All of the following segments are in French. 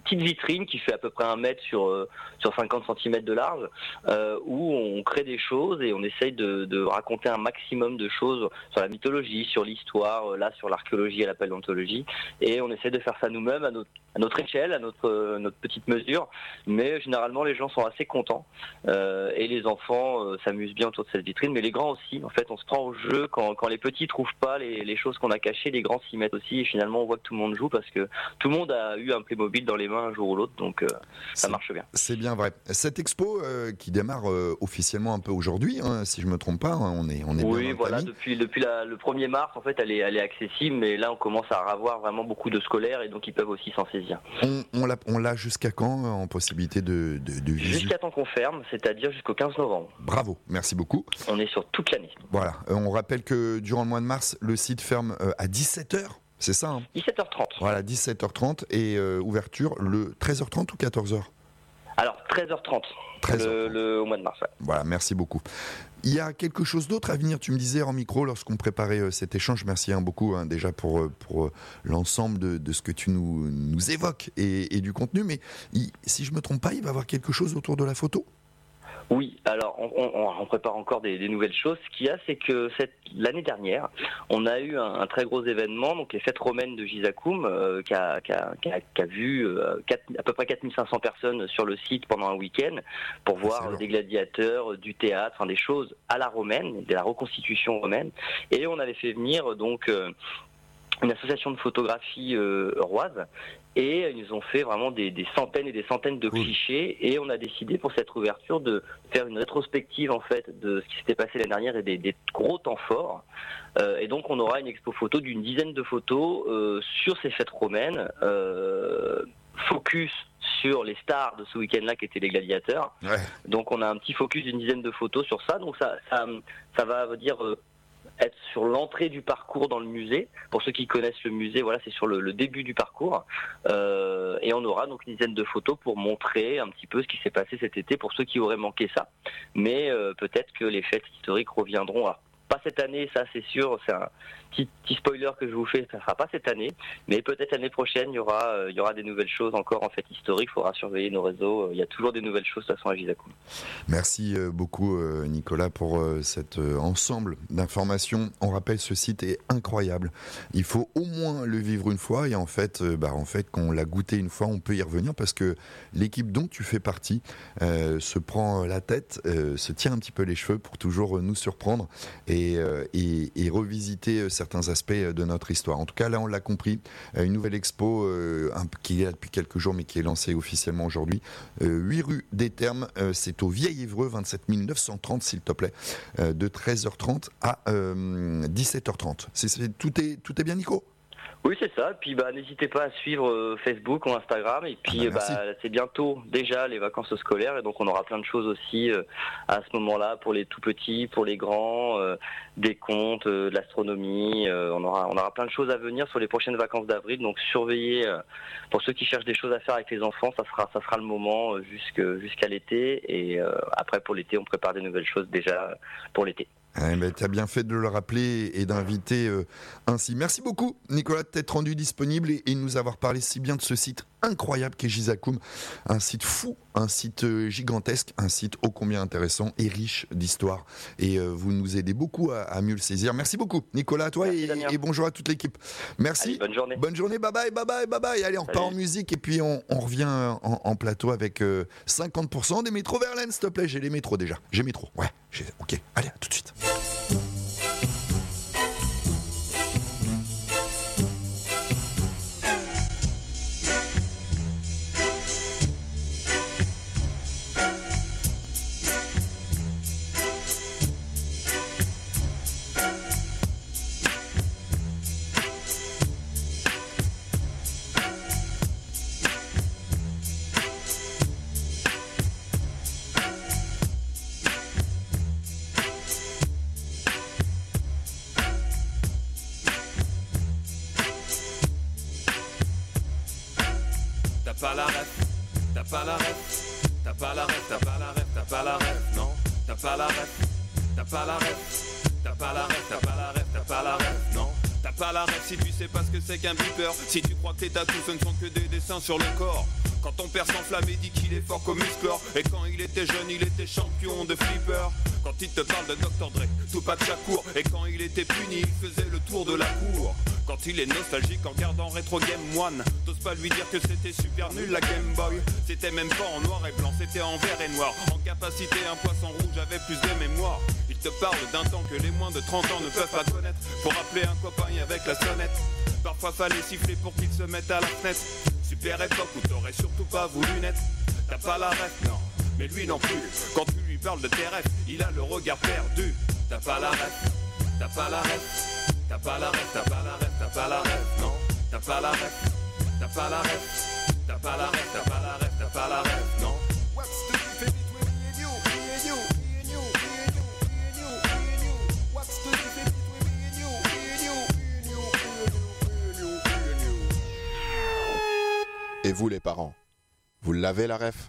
petite vitrine qui fait à peu près 1 mètre sur 50 cm de large, où on crée des choses et on essaye de raconter un maximum de choses sur la mythologie, sur l'histoire, là sur l'archéologie et la paléontologie, et on essaie de faire ça nous-mêmes à notre échelle, à notre petite mesure, mais généralement les gens sont assez contents, et les enfants s'amusent bien autour de cette vitrine, mais les grands aussi. En fait, on se prend au jeu quand les petits trouvent pas les choses qu'on a cachées, les grands s'y mettent aussi, et finalement on voit que tout le monde joue parce que tout le monde a eu un Playmobil dans les mains un jour ou l'autre, donc ça marche bien. C'est bien vrai. Cette expo qui démarre officiellement un peu aujourd'hui, hein, si je me trompe pas, hein, on est bien dans le voilà, timing. depuis le 1er mars, en fait, elle est accessible, mais là on commence à avoir vraiment beaucoup de scolaires et donc ils peuvent aussi s'en saisir. On l'a jusqu'à quand en possibilité de visu? Jusqu'à temps qu'on ferme, c'est-à-dire jusqu'au 15 novembre. Bravo, merci beaucoup. On est sur toute l'année. Voilà, on rappelle que durant le mois de mars, le site ferme à 17h, c'est ça, hein? 17h30. Voilà, 17h30 et ouverture le 13h30 ou 14h? Alors 13h30, 13h30. au mois de mars. Ouais. Voilà, merci beaucoup. Il y a quelque chose d'autre à venir, tu me disais en micro lorsqu'on préparait cet échange. Merci beaucoup déjà pour l'ensemble de ce que tu nous évoques et du contenu. Mais si je ne me trompe pas, il va y avoir quelque chose autour de la photo? Oui, alors on prépare encore des nouvelles choses. Ce qu'il y a, c'est que l'année dernière, on a eu un très gros événement, donc les fêtes romaines de Gizakoum, qui a vu à peu près 4500 personnes sur le site pendant un week-end pour voir des gladiateurs, du théâtre, des choses à la romaine, de la reconstitution romaine. Et on avait fait venir donc une association de photographie roise. Et ils nous ont fait vraiment des centaines et des centaines de clichés. Et on a décidé pour cette ouverture de faire une rétrospective en fait de ce qui s'était passé l'année dernière et des gros temps forts. Et donc on aura une expo photo d'une dizaine de photos sur ces fêtes romaines. Focus sur les stars de ce week-end-là qui étaient les gladiateurs. Ouais. Donc on a un petit focus d'une dizaine de photos sur ça. Donc ça va dire être sur l'entrée du parcours dans le musée. Pour ceux qui connaissent le musée, voilà, c'est sur le début du parcours. Et on aura donc une dizaine de photos pour montrer un petit peu ce qui s'est passé cet été pour ceux qui auraient manqué ça. Mais peut-être que les fêtes historiques reviendront. Alors, pas cette année, ça c'est sûr, c'est un petit spoiler que je vous fais, ça ne sera pas cette année, mais peut-être l'année prochaine, il y aura des nouvelles choses encore en fait historiques, il faudra surveiller nos réseaux, il y a toujours des nouvelles choses de toute façon à Gizakoum. Merci beaucoup Nicolas pour cet ensemble d'informations. On rappelle, ce site est incroyable, il faut au moins le vivre une fois et en fait qu'on l'a goûté une fois, on peut y revenir parce que l'équipe dont tu fais partie se prend la tête, se tire un petit peu les cheveux pour toujours nous surprendre et revisiter certains aspects de notre histoire. En tout cas, là, on l'a compris, une nouvelle expo qui est là depuis quelques jours, mais qui est lancée officiellement aujourd'hui. 8 rue des Thermes, c'est au Vieil-Évreux, 27 930, s'il te plaît, de 13h30 à 17h30. Tout est bien, Nico ? Oui, c'est ça. Puis n'hésitez pas à suivre Facebook ou Instagram. Et puis c'est bientôt déjà les vacances scolaires et donc on aura plein de choses aussi à ce moment-là pour les tout petits, pour les grands, des contes, de l'astronomie. On aura plein de choses à venir sur les prochaines vacances d'avril. Donc surveillez pour ceux qui cherchent des choses à faire avec les enfants, ça sera le moment jusqu'à l'été. Et après pour l'été, on prépare des nouvelles choses déjà pour l'été. Tu as bien fait de le rappeler et d'inviter ainsi. Merci beaucoup Nicolas de t'être rendu disponible et de nous avoir parlé si bien de ce site incroyable qu'est Gizakoum. Un site fou, un site gigantesque, un site ô combien intéressant et riche d'histoire. Et vous nous aidez beaucoup à mieux le saisir. Merci beaucoup Nicolas, à toi. Merci, et bonjour à toute l'équipe. Merci. Allez, bonne journée. Bonne journée, bye bye. Allez, on repart en musique et puis on revient en plateau avec 50% des métros Verlaine, s'il te plaît. J'ai les métros déjà. J'ai métro. Ouais, ok. Allez, à tout de suite. T'as pas la ref si tu sais pas ce que c'est qu'un beeper. Si tu crois que tes tatous ce ne sont que des dessins sur le corps. Quand ton père s'enflamme et dit qu'il est fort comme Musclor. Et quand il était jeune il était champion de flipper. Quand il te parle de Dr Dre, Tupac Shakur. Et quand il était puni il faisait le tour de la cour. Quand il est nostalgique en regardant Retro Game One. T'oses pas lui dire que c'était super nul la Game Boy. C'était même pas en noir et blanc, c'était en vert et noir. En capacité un poisson rouge avait plus de mémoire. Il te parle d'un temps que les moins de 30 ans ne peuvent pas connaître. Pour appeler un copain avec la sonnette. Parfois fallait siffler pour qu'il se mette à la fenêtre. Super époque où t'aurais surtout pas voulu naître. T'as pas la ref, non, mais lui non plus. Quand tu lui parles de tes rêves, il a le regard perdu. T'as pas la ref, t'as pas la ref. T'as pas la ref, t'as pas la ref, t'as pas la ref, non. T'as pas la ref, t'as pas la ref. T'as pas la ref, t'as pas la ref, t'as pas la ref, non. What's the difference between me and you, me and you, me and you, me and you, me and you, me and you? What's the difference between me and you, me and you, me and you, me and you, me and you, me and you? Et vous les parents, vous l'avez la ref?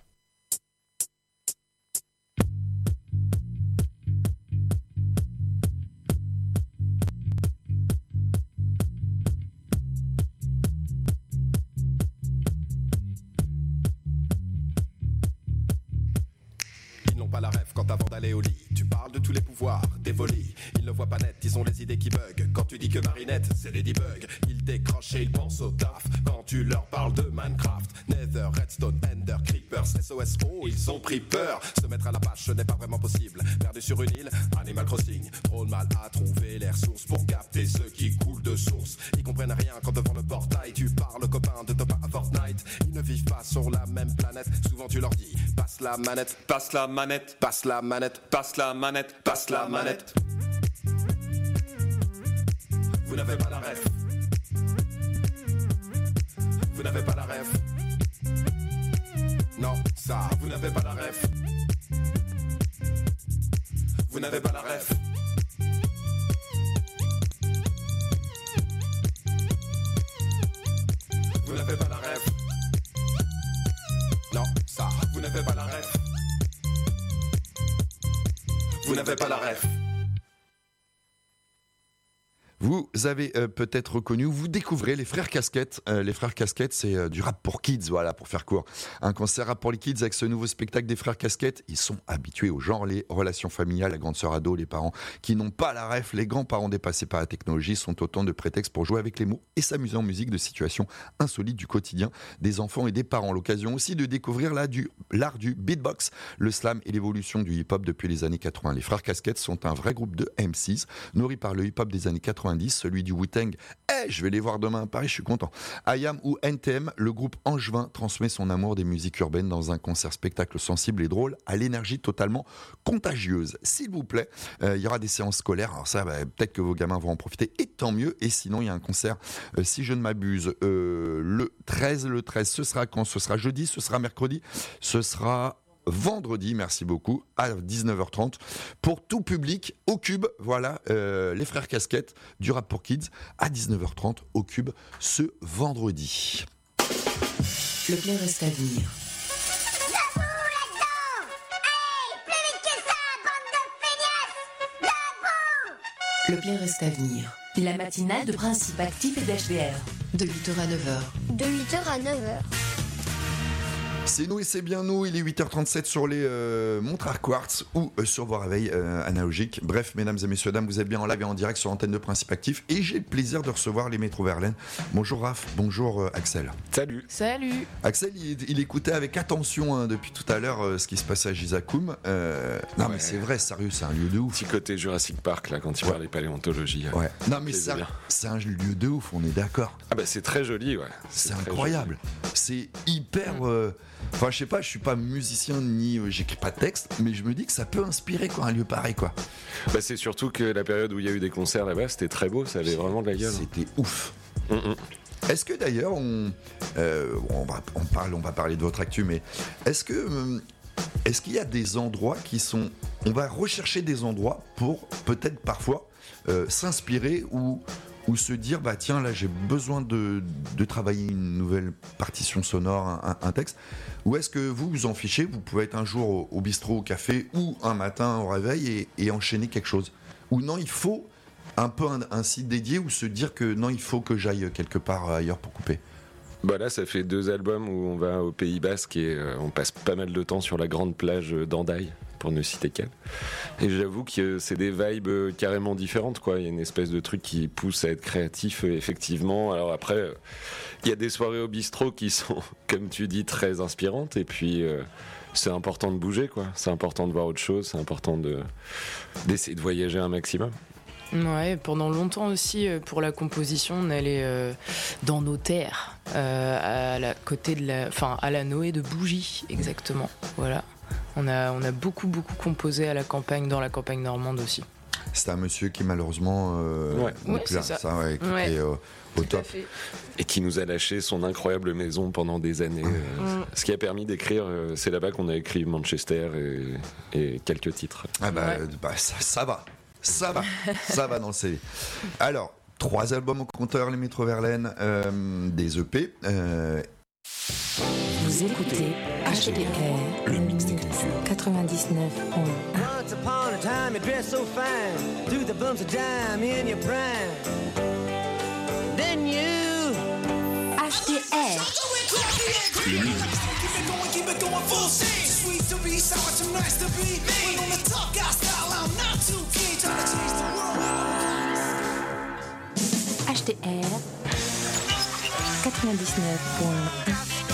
Pas la rêve quand avant d'aller au lit tu parles de tous les pouvoirs dévolus. Ils ne voient pas net, ils ont les idées qui bug. Quand tu dis que Marinette c'est Ladybug, ils décrochent et ils pensent au taf. Quand tu leur parles de Minecraft, Nether, Redstone, Ender, Creepers, SOSO, ils ont pris peur. Se mettre à la page ce n'est pas vraiment possible. Perdu sur une île, Animal Crossing. Trop de mal à trouver les ressources pour capter ce qui coule de source. Ils comprennent rien quand devant le portail tu parles aux copains de top 1 à Fortnite. Ils ne vivent pas sur la même planète. Souvent tu leur dis passe la manette, passe la manette, passe la manette, passe la manette, passe la manette. Vous n'avez pas la ref. Vous n'avez pas la ref. Non, ça, vous n'avez pas la ref. Vous n'avez pas la ref. Vous n'avez pas la ref. Non, ça, vous n'avez pas la ref. Vous n'avez pas la ref. Vous avez peut-être reconnu, vous découvrez les Frères Casquettes. Les Frères Casquettes, c'est du rap pour kids, voilà, pour faire court. Un concert rap pour les kids avec ce nouveau spectacle des Frères Casquettes. Ils sont habitués au genre, les relations familiales, la grande sœur ado, les parents qui n'ont pas la ref, les grands-parents dépassés par la technologie sont autant de prétextes pour jouer avec les mots et s'amuser en musique de situations insolites du quotidien des enfants et des parents. L'occasion aussi de découvrir l'art du beatbox, le slam et l'évolution du hip-hop depuis les années 80. Les Frères Casquettes sont un vrai groupe de MCs, nourris par le hip-hop des années 90, celui du Wu-Tang. Je vais les voir demain à Paris, je suis content. IAM ou NTM, le groupe angevin transmet son amour des musiques urbaines dans un concert-spectacle sensible et drôle à l'énergie totalement contagieuse. S'il vous plaît, il y aura des séances scolaires, alors ça, peut-être que vos gamins vont en profiter, et tant mieux. Et sinon, il y a un concert, si je ne m'abuse, le 13, ce sera quand? Ce sera jeudi, ce sera mercredi, ce sera vendredi, merci beaucoup, à 19h30 pour tout public au Cube. Voilà, les Frères Casquettes du rap pour kids à 19h30 au Cube ce vendredi. Le plein reste à venir. Le plein reste à venir. La matinale de Principe Actif et d'HDR. De 8h à 9h. De 8h à 9h. C'est nous et c'est bien nous, il est 8h37 sur les montres à quartz ou sur vos réveils analogiques. Bref, mesdames et messieurs, dames, vous êtes bien en live et en direct sur l'antenne de Principe Actif et j'ai le plaisir de recevoir les Métro Verlaine. Bonjour Raph, bonjour Axel. Salut. Salut. Axel, il écoutait avec attention depuis tout à l'heure ce qui se passait à Gizakoum. Non mais c'est vrai, sérieux, c'est un lieu de ouf. Petit côté Jurassic Park là quand il parlait paléontologie. Ouais. Non mais c'est un lieu de ouf, on est d'accord. Ah bah c'est très joli, ouais. C'est incroyable. Joli. C'est hyper... Enfin, je sais pas, je suis pas musicien ni j'écris pas de texte, mais je me dis que ça peut inspirer quoi, un lieu pareil quoi. Bah c'est surtout que la période où il y a eu des concerts là-bas, c'était très beau, ça avait vraiment de la gueule. C'était ouf. Est-ce que d'ailleurs on va parler de votre actu, mais est-ce qu'il y a des endroits qui sont, on va rechercher des endroits pour peut-être parfois s'inspirer ou se dire bah tiens là j'ai besoin de travailler une nouvelle partition sonore, un texte, ou est-ce que vous vous en fichez, vous pouvez être un jour au bistrot, au café ou un matin au réveil et enchaîner quelque chose, ou non il faut un peu un site dédié ou se dire que non, il faut que j'aille quelque part ailleurs pour couper? Bah là, ça fait 2 albums où on va au Pays Basque et on passe pas mal de temps sur la grande plage d'Andaï, pour ne citer qu'elle. Et j'avoue que c'est des vibes carrément différentes, quoi. Il y a une espèce de truc qui pousse à être créatif, effectivement. Alors après, il y a des soirées au bistrot qui sont, comme tu dis, très inspirantes. Et puis, c'est important de bouger, quoi. C'est important de voir autre chose. C'est important d'essayer de voyager un maximum. Ouais, pendant longtemps aussi, pour la composition, on allait dans nos terres, à la Noé de Bougie, exactement. Voilà. On a beaucoup composé à la campagne, dans la campagne normande aussi. C'est un monsieur qui malheureusement n'est plus là. Au top. Et qui nous a lâché son incroyable maison pendant des années. Ce qui a permis d'écrire, c'est là-bas qu'on a écrit Manchester et quelques titres. Ah ça va. Ça va dans le CV. Alors, 3 albums au compteur, les Métro Verlaine, des EP. Vous écoutez HDR, le mix des cultures. 99.1. Once upon a time you dressed so fine, threw the bumps of dime in your prime. Then you HDR. Le mix. Keep it going full steam. Sweet to be, sour too nice to be. When on the top guy style, I'm not too keen. Trying to change the world. HDR 99.1.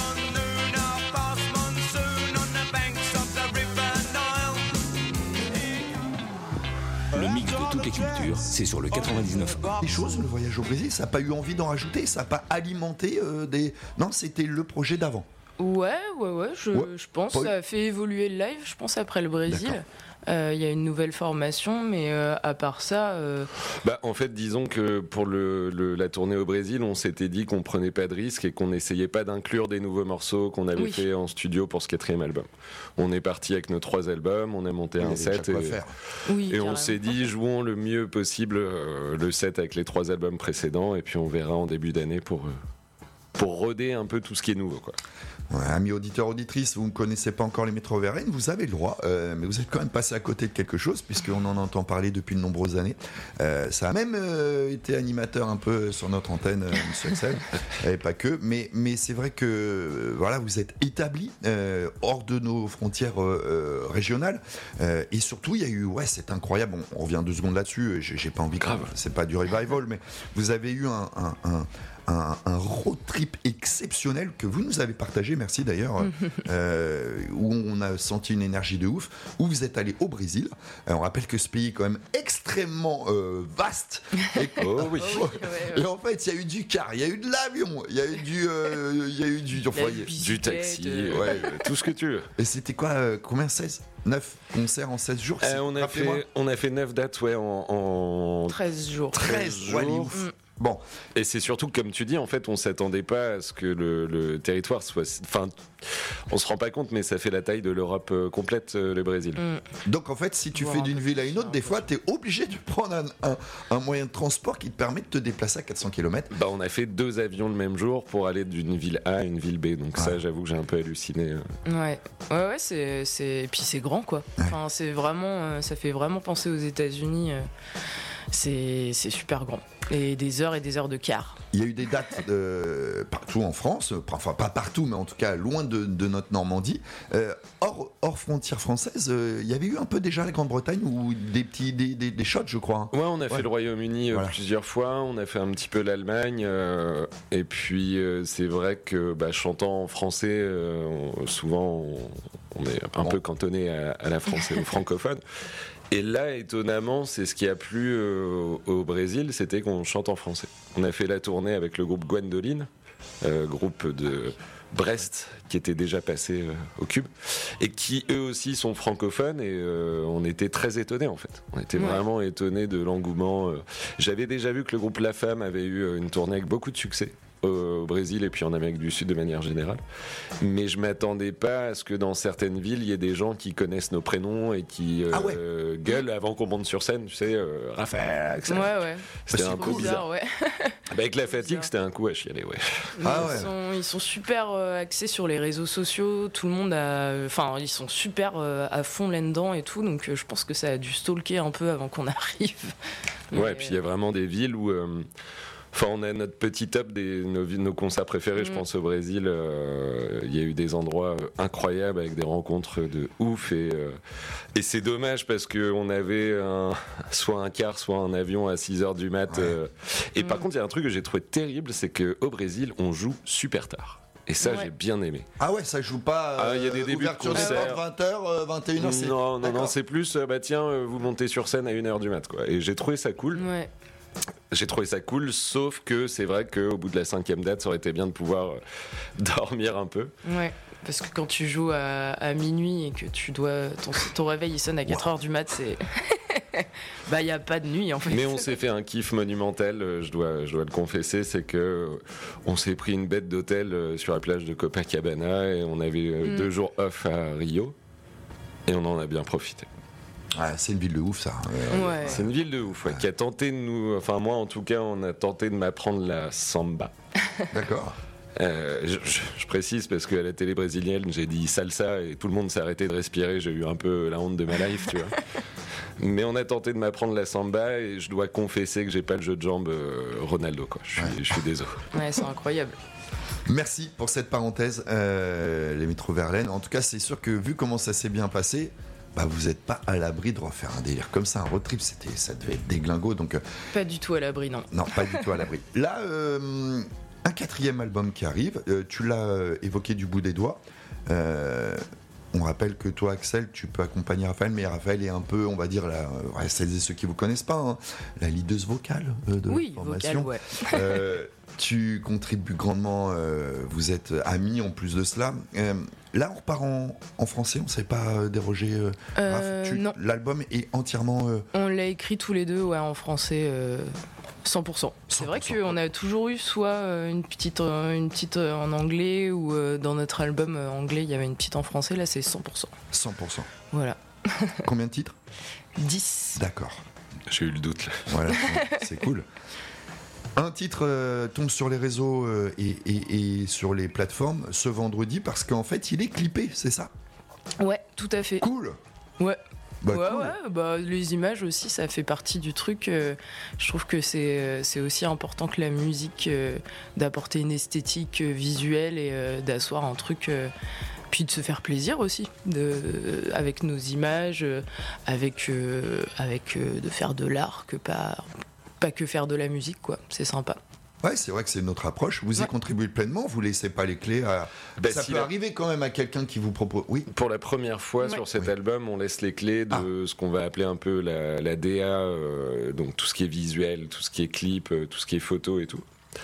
Le mix de toutes les cultures, c'est sur le 99. Des choses, le voyage au Brésil, ça n'a pas eu envie d'en rajouter, ça n'a pas alimenté des... Non, c'était le projet d'avant. Ouais, je pense. Ça a fait évoluer le live, je pense, après le Brésil. Il y a une nouvelle formation, mais à part ça... En fait, disons que pour la tournée au Brésil, on s'était dit qu'on prenait pas de risques et qu'on n'essayait pas d'inclure des nouveaux morceaux qu'on avait fait en studio pour ce 4e album. On est parti avec nos 3 albums, on a monté un set et on s'est dit, jouons le mieux possible le set avec les 3 albums précédents et puis on verra en début d'année pour roder un peu tout ce qui est nouveau, quoi. Ouais, amis auditeurs, auditrices, vous ne connaissez pas encore les Métro Verlaine, vous avez le droit, mais vous êtes quand même passé à côté de quelque chose, puisqu'on en entend parler depuis de nombreuses années. Ça a même été animateur un peu sur notre antenne, Monsieur Axel, et pas que, mais c'est vrai que voilà, vous êtes établi hors de nos frontières régionales, et surtout, il y a eu, c'est incroyable, on revient 2 secondes là-dessus, j'ai pas envie, c'est pas du revival, mais vous avez eu un road trip exceptionnel que vous nous avez partagé, merci d'ailleurs, où on a senti une énergie de ouf, où vous êtes allé au Brésil. On rappelle que ce pays est quand même extrêmement vaste. Et, et en fait, il y a eu du car, il y a eu de l'avion, il y a eu du taxi, tout ce que tu veux. Et c'était quoi, combien, 9 concerts en 16 jours? On a fait 9 dates en 13 jours. 13 jours. Bon. Et c'est surtout, comme tu dis, en fait, on s'attendait pas à ce que le territoire soit... Enfin, on se rend pas compte, mais ça fait la taille de l'Europe complète, le Brésil. Donc, en fait, si tu fais d'une ville à une autre, des fois, t'es obligé de prendre un moyen de transport qui te permet de te déplacer à 400 km. On a fait 2 avions le même jour pour aller d'une ville A à une ville B. Donc ça, j'avoue que j'ai un peu halluciné. Ouais, et puis c'est grand, quoi. Enfin, c'est vraiment... ça fait vraiment penser aux États-Unis. C'est super grand. Et des heures de car. Il y a eu des dates partout en France, enfin pas partout, mais en tout cas loin de notre Normandie. Hors frontières françaises, il y avait eu un peu déjà la Grande-Bretagne ou des shots, je crois. Ouais, on a fait le Royaume-Uni plusieurs fois, on a fait un petit peu l'Allemagne, et puis c'est vrai que chantant en français, souvent on est un peu cantonné à la France et aux francophones. Et là, étonnamment, c'est ce qui a plu au Brésil, c'était qu'on chante en français. On a fait la tournée avec le groupe Gwendoline, groupe de Brest qui était déjà passé au Cube, et qui eux aussi sont francophones, et on était très étonnés en fait. On était vraiment étonnés de l'engouement. J'avais déjà vu que le groupe La Femme avait eu une tournée avec beaucoup de succès. au Brésil et puis en Amérique du Sud de manière générale. Mais je m'attendais pas à ce que dans certaines villes, il y ait des gens qui connaissent nos prénoms et qui gueulent avant qu'on monte sur scène, tu sais, Raphaël, Axel. Ouais. C'était un peu bizarre. Ouais. Avec la fatigue, c'était un coup à chialer, ouais. Ils sont super axés sur les réseaux sociaux, tout le monde ils sont super à fond là-dedans et tout, donc je pense que ça a dû stalker un peu avant qu'on arrive. Ouais, et puis il y a vraiment des villes où... on a notre petit top de nos concerts préférés, je pense au Brésil. Il y a eu des endroits incroyables avec des rencontres de ouf. Et c'est dommage parce qu'on avait soit un car, soit un avion à 6h du mat. Et par contre, il y a un truc que j'ai trouvé terrible, c'est qu'au Brésil, on joue super tard. Et ça, j'ai bien aimé. Ah ouais, ça joue pas. Il y a des débuts de concert. 20h, 21h. Non, c'est plus, vous montez sur scène à 1h du mat, quoi. Et j'ai trouvé ça cool. Ouais. J'ai trouvé ça cool, sauf que c'est vrai qu'au bout de la 5e date, ça aurait été bien de pouvoir dormir un peu. Ouais, parce que quand tu joues à minuit et que tu dois ton réveil il sonne à 4h du mat, c'est... il n'y a pas de nuit en fait. Mais on s'est fait un kiff monumental, je dois le confesser, c'est que on s'est pris une bête d'hôtel sur la plage de Copacabana et on avait 2 jours off à Rio et on en a bien profité. Ah, c'est une ville de ouf, ça. Ouais. C'est une ville de ouf, qui a tenté de nous... Enfin, moi, en tout cas, on a tenté de m'apprendre la samba. D'accord. Je précise parce qu'à la télé brésilienne, j'ai dit salsa et tout le monde s'est arrêté de respirer. J'ai eu un peu la honte de ma life, tu vois. Mais on a tenté de m'apprendre la samba et je dois confesser que j'ai pas le jeu de jambes Ronaldo, quoi. Je suis désolé. Ouais, c'est incroyable. Merci pour cette parenthèse, les Métro Verlaine. En tout cas, c'est sûr que vu comment ça s'est bien passé, vous n'êtes pas à l'abri de refaire un délire comme ça, un road trip, ça devait être déglingo. Donc, pas du tout à l'abri, non. Non, pas du tout à l'abri. Là, un 4e album qui arrive, tu l'as évoqué du bout des doigts. On rappelle que toi, Axel, tu peux accompagner Raphaël, mais Raphaël est un peu, on va dire, celles et ceux qui ne vous connaissent pas, la leaduse vocale de la formation. Vocale, ouais. Tu contribues grandement, vous êtes amis en plus de cela. Là, on repart en français, on ne sait pas déroger. Non. L'album est entièrement. On l'a écrit tous les deux, en français. 100%. C'est vrai qu'on a toujours eu soit une petite en anglais ou dans notre album anglais il y avait une petite en français, là c'est 100%. 100%. Voilà. Combien de titres ? 10. D'accord. J'ai eu le doute là. Voilà, c'est cool. Un titre tombe sur les réseaux et sur les plateformes ce vendredi parce qu'en fait il est clippé, c'est ça ? Ouais, tout à fait. Cool. Ouais. Cool. Les images aussi, ça fait partie du truc. Je trouve que c'est aussi important que la musique, d'apporter une esthétique visuelle et d'asseoir un truc, puis de se faire plaisir aussi, avec nos images, avec de faire de l'art, que pas que faire de la musique, quoi. C'est sympa. Ouais, c'est vrai que c'est notre approche. Vous y contribuez pleinement, vous laissez pas les clés à... ça peut arriver quand même à quelqu'un qui vous propose... Oui. Pour la première fois sur cet album, on laisse les clés de ce qu'on va appeler un peu la DA, donc tout ce qui est visuel, tout ce qui est clip, tout ce qui est photo et tout,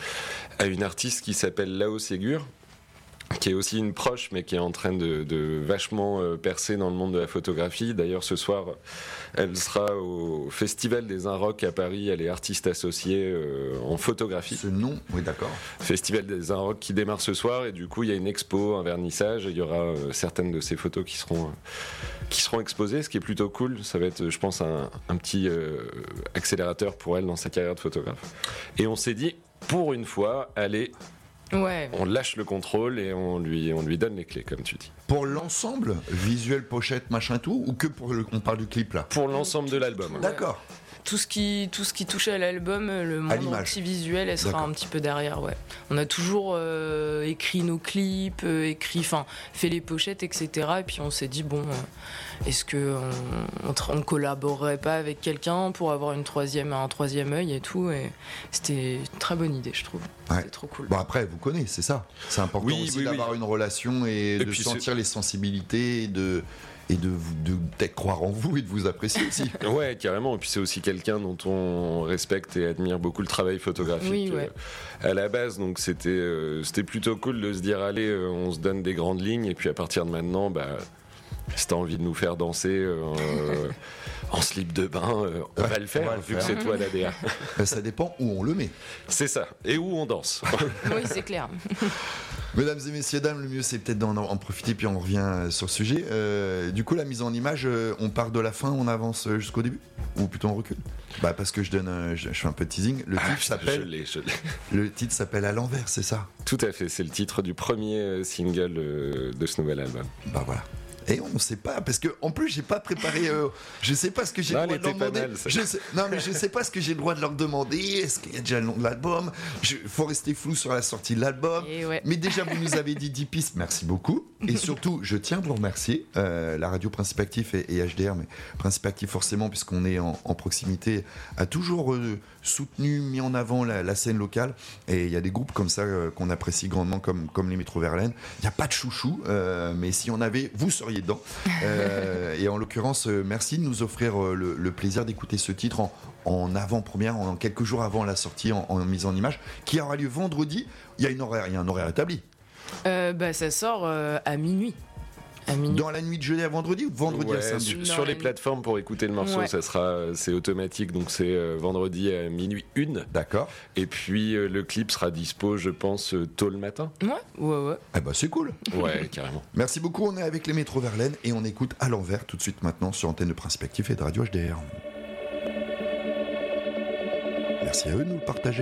à une artiste qui s'appelle Lao Ségur, qui est aussi une proche, mais qui est en train de vachement percer dans le monde de la photographie. D'ailleurs, ce soir, elle sera au Festival des Inrocks à Paris. Elle est artiste associée en photographie. Ce nom, oui, d'accord. Festival des Inrocks qui démarre ce soir. Et du coup, il y a une expo, un vernissage. Il y aura certaines de ces photos qui seront exposées, ce qui est plutôt cool. Ça va être, je pense, un petit accélérateur pour elle dans sa carrière de photographe. Et on s'est dit, pour une fois, allez... Ouais. On lâche le contrôle et on lui donne les clés, comme tu dis. Pour l'ensemble, visuel, pochette, machin tout, ou que on parle du clip là ? Pour l'ensemble de l'album. Ouais. D'accord. Tout ce qui touche à l'album, le monde anti-visuel, elle sera un petit peu derrière, ouais. On a toujours écrit nos clips, fait les pochettes, etc. Et puis on s'est dit, est-ce qu'on collaborerait pas avec quelqu'un pour avoir un troisième œil et tout, et c'était une très bonne idée, je trouve. Ouais. C'était trop cool. Bon, après, vous connaissez, c'est ça. C'est important aussi d'avoir une relation et de sentir les sensibilités et de peut-être croire en vous et de vous apprécier aussi. Ouais, carrément. Et puis c'est aussi quelqu'un dont on respecte et admire beaucoup le travail photographique à la base. Donc c'était plutôt cool de se dire, allez, on se donne des grandes lignes et puis à partir de maintenant, Si t'as envie de nous faire danser en slip de bain, on va le faire, vu que c'est toi la DA. Ça dépend où on le met. C'est ça, et où on danse. Oui, c'est clair. Mesdames et messieurs, dames, le mieux c'est peut-être d'en profiter, puis on revient sur le sujet. Du coup, la mise en image, on part de la fin, on avance jusqu'au début? Ou plutôt on recule? Parce que je fais un peu de teasing. Le titre s'appelle. Je l'ai. Le titre s'appelle À l'envers, c'est ça? Tout à fait, c'est le titre du premier single de ce nouvel album. Voilà. Et on ne sait pas, parce que en plus j'ai pas préparé, je sais pas ce que j'ai le droit de leur demander. Je sais pas ce que j'ai le droit de leur demander. Est-ce qu'il y a déjà le nom de l'album? Faut rester flou sur la sortie de l'album. Ouais. Mais déjà vous nous avez dit 10 pistes, merci beaucoup. Et surtout, je tiens à vous remercier, la radio Principe Actif et HDR, mais Principe Actif forcément puisqu'on est en proximité, a toujours soutenu, mis en avant la scène locale. Et il y a des groupes comme ça qu'on apprécie grandement, comme les Métro Verlaine. Il n'y a pas de chouchou, mais si on avait, vous seriez dedans. Et en l'occurrence, merci de nous offrir le plaisir d'écouter ce titre en avant-première, en quelques jours avant la sortie en mise en image, qui aura lieu vendredi. Il y a un horaire établi. Ça sort à minuit. Dans la nuit de jeudi à vendredi ou vendredi à samedi? Sur les plateformes pour écouter le morceau, c'est automatique, donc c'est vendredi à minuit 1. D'accord. Et puis le clip sera dispo, je pense, tôt le matin. Ouais. C'est cool. Ouais, carrément. Merci beaucoup, on est avec les Métro Verlaine et on écoute À l'envers tout de suite maintenant sur Antenne de Principe Actif et de Radio HDR. Merci à eux de nous le partager.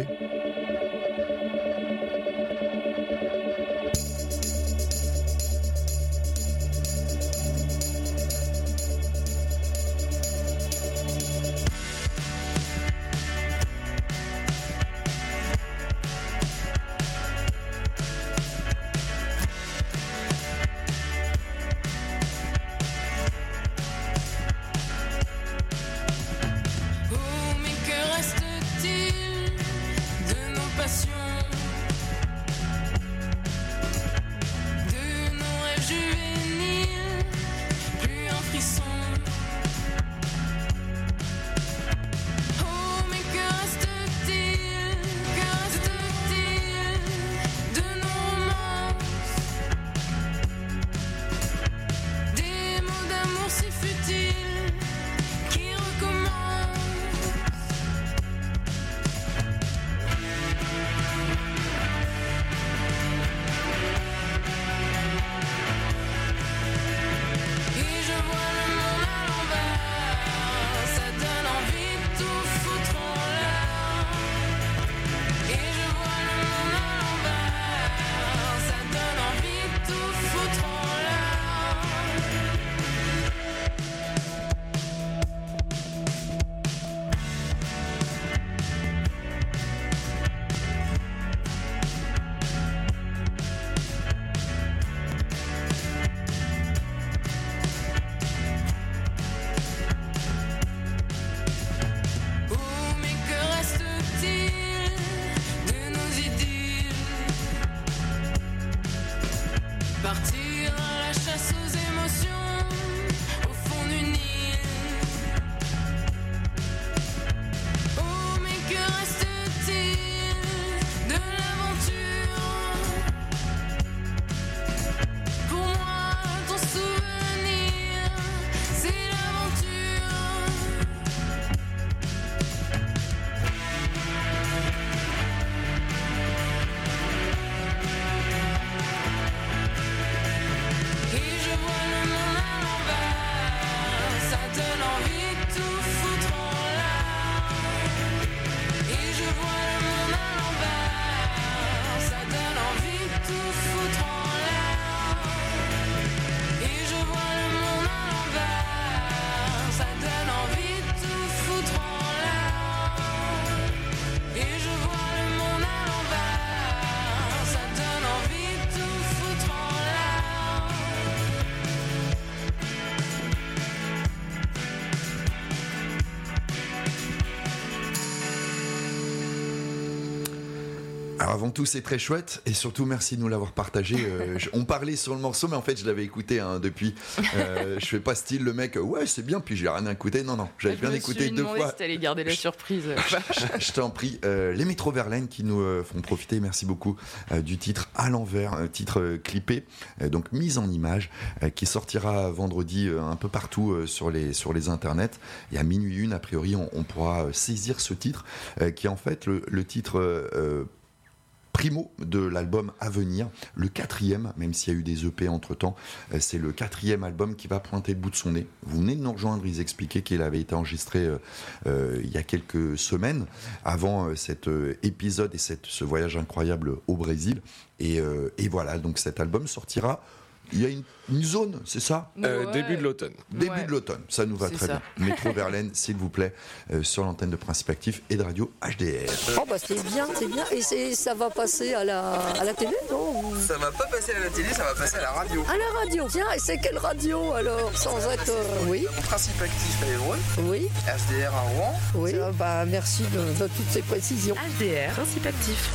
Alors avant tout, c'est très chouette et surtout merci de nous l'avoir partagé. On parlait sur le morceau, mais en fait je l'avais écouté depuis. Je fais pas style le mec. Ouais, c'est bien, puis j'ai rien écouté. Non, j'avais bien écouté 2 fois. Si t'allais garder la surprise. Je t'en prie. Les Métro Verlaine qui nous font profiter. Merci beaucoup du titre À l'envers, titre clippé, donc mise en image, qui sortira vendredi un peu partout sur les internets. Et à minuit 1, a priori, on pourra saisir ce titre, qui est en fait le titre primo de l'album à venir, le 4e, même s'il y a eu des EP entre temps, c'est le 4e album qui va pointer le bout de son nez. Vous venez de nous rejoindre, ils expliquaient qu'il avait été enregistré il y a quelques semaines, avant cet épisode et ce voyage incroyable au Brésil. Et voilà, donc cet album sortira. Il y a une zone, c'est ça ? Début de l'automne. Début de l'automne, ça nous va très bien. Métro Verlaine, s'il vous plaît, sur l'antenne de Principe Actif et de Radio HDR. Oh bah c'est bien. Et ça va passer à la télé, non ? Ça va pas passer à la télé, ça va passer à la radio. À la radio, tiens, et c'est quelle radio alors ? Sans être... Oui. Principe Actif à Évreux. Oui. HDR à Rouen. Oui. Merci de toutes ces précisions. HDR, Principe Actif.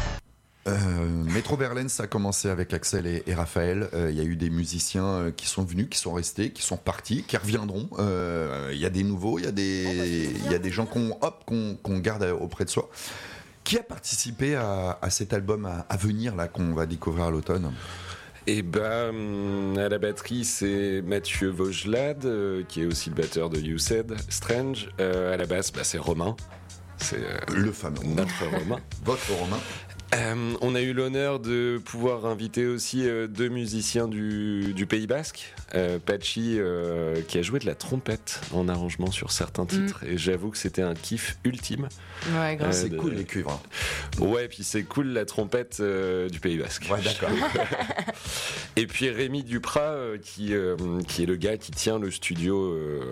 Métro Verlaine, ça a commencé avec Axel et Raphaël. Il y a eu des musiciens qui sont venus, qui sont restés, qui sont partis, qui reviendront. Il y a des nouveaux, il y a des gens qu'on garde auprès de soi. Qui a participé à cet album à venir là qu'on va découvrir à l'automne ? Et à la batterie, c'est Mathieu Vaugelade, qui est aussi le batteur de You Said Strange. À la basse, c'est Romain. C'est le fameux notre Romain. Votre Romain. On a eu l'honneur de pouvoir inviter aussi 2 musiciens du Pays Basque, Pachi qui a joué de la trompette en arrangement sur certains titres, et j'avoue que c'était un kiff ultime. Ouais, grave. C'est cool les cuivres. Ouais, puis c'est cool la trompette du Pays Basque. Ouais, d'accord. Et puis Rémi Duprat qui est le gars qui tient le studio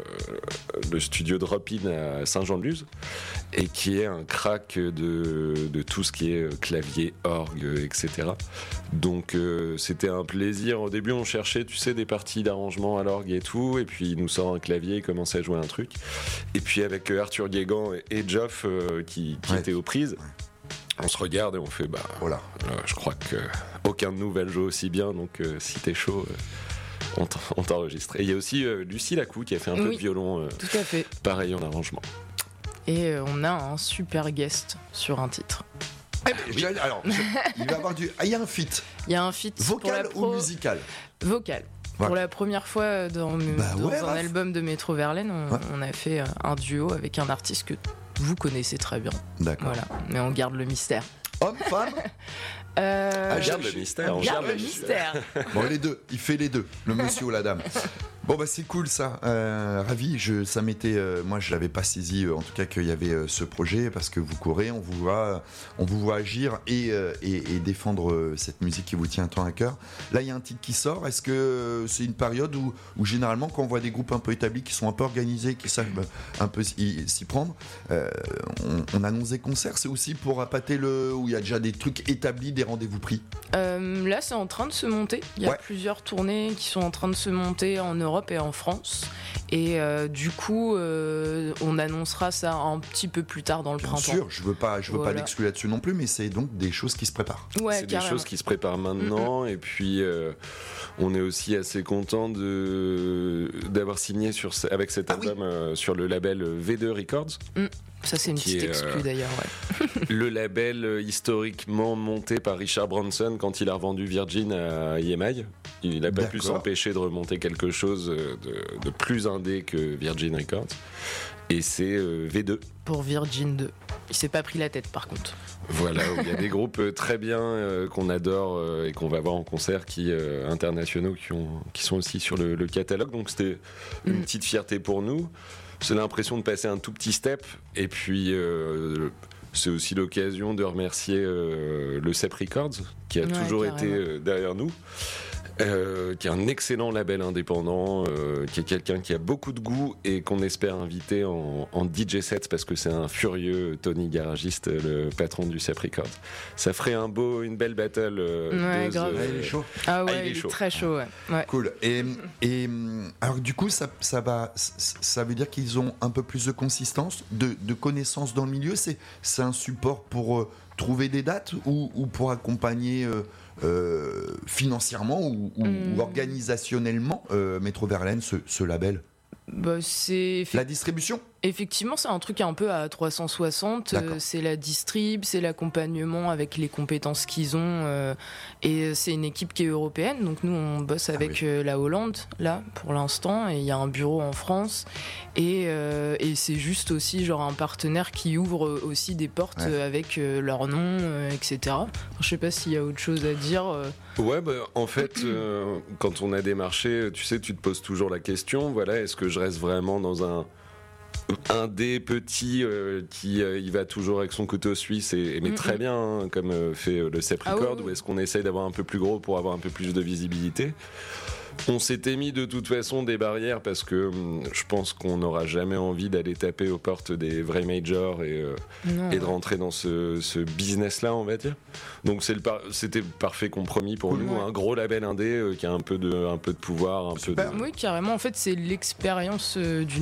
Drop-In à Saint-Jean-de-Luz et qui est un crack de tout ce qui est clavier, orgue, etc. Donc c'était un plaisir. Au début on cherchait, tu sais, des parties d'arrangement à l'orgue et tout, et puis il nous sort un clavier, il commence à jouer un truc. Et puis avec Arthur Guégan et Geoff qui étaient aux prises, on se regarde et on fait voilà. Je crois que aucun de nous va le jouer aussi bien, donc si t'es chaud, on t'enregistre. Et il y a aussi Lucie Lacou qui a fait un peu de violon, tout à fait. Pareil en arrangement. Et on a un super guest sur un titre. Alors, il va avoir il y a un feat. Il y a un feat vocal ou musical. Vocal. Voilà. Pour la première fois dans un album de Métro Verlaine, on a fait un duo avec un artiste que vous connaissez très bien. D'accord. Voilà. Mais on garde le mystère. Homme, femme on garde le mystère. On garde le mystère. Bon, les deux. Il fait les deux, le monsieur ou la dame. Bon, c'est cool ça. Ravi. Ça m'était. Moi, je l'avais pas saisi, en tout cas, qu'il y avait ce projet, parce que vous courez, on vous voit agir et défendre cette musique qui vous tient tant à cœur. Là, il y a un titre qui sort. Est-ce que c'est une période où généralement, quand on voit des groupes un peu établis, qui sont un peu organisés, qui savent un peu s'y prendre, on annonce des concerts. C'est aussi pour appâter où il y a déjà des trucs établis, des rendez-vous pris. Là, c'est en train de se monter. Il y a plusieurs tournées qui sont en train de se monter en Europe et en France, et du coup on annoncera ça un petit peu plus tard dans le printemps. Bien sûr, je veux pas l'exclure là-dessus non plus, mais c'est donc des choses qui se préparent. C'est carrément des choses qui se préparent maintenant. Et puis on est aussi assez content d'avoir signé avec cet album sur le label V2 Records. Ça, c'est une petite exclue d'ailleurs. Le label historiquement monté par Richard Branson quand il a revendu Virgin à EMI. Il n'a pas pu s'empêcher de remonter quelque chose de plus indé que Virgin Records. Et c'est V2. Pour Virgin 2. Il s'est pas pris la tête par contre. Voilà, il y a des groupes très bien qu'on adore et qu'on va voir en concert internationaux qui sont aussi sur le catalogue. Donc c'était une petite fierté pour nous. C'est l'impression de passer un tout petit step, et puis c'est aussi l'occasion de remercier le CEP Records qui a toujours été derrière nous. qui est un excellent label indépendant, qui est quelqu'un qui a beaucoup de goût et qu'on espère inviter en DJ set parce que c'est un furieux Tony garagiste, le patron du Sep Records. Ça ferait une belle battle. Grave. Il est chaud. Ah ouais, il est très chaud. Ouais. Cool. Et alors du coup, ça veut dire qu'ils ont un peu plus de consistance, de connaissances dans le milieu. C'est un support pour trouver des dates ou pour accompagner financièrement ou organisationnellement Métro Verlaine, ce label? C'est la distribution. Effectivement, c'est un truc un peu à 360. C'est la distrib, c'est l'accompagnement avec les compétences qu'ils ont. Et c'est une équipe qui est européenne. Donc nous, on bosse avec la Hollande, là, pour l'instant. Et il y a un bureau en France. Et c'est juste aussi genre un partenaire qui ouvre aussi des portes avec leur nom, etc. Je sais pas s'il y a autre chose à dire. Ouais, en fait, quand on a démarché, tu sais, tu te poses toujours la question, voilà, est-ce que je reste vraiment dans un des petits qui y va toujours avec son couteau suisse mais très bien, comme fait le Sep Record, ou est-ce qu'on essaye d'avoir un peu plus gros pour avoir un peu plus de visibilité? On s'était mis de toute façon des barrières parce que je pense qu'on n'aura jamais envie d'aller taper aux portes des vrais majors et de rentrer dans ce business-là, on va dire. Donc c'était le parfait compromis pour nous, un gros label indé qui a un peu de pouvoir, Oui, carrément. En fait, c'est l'expérience d'une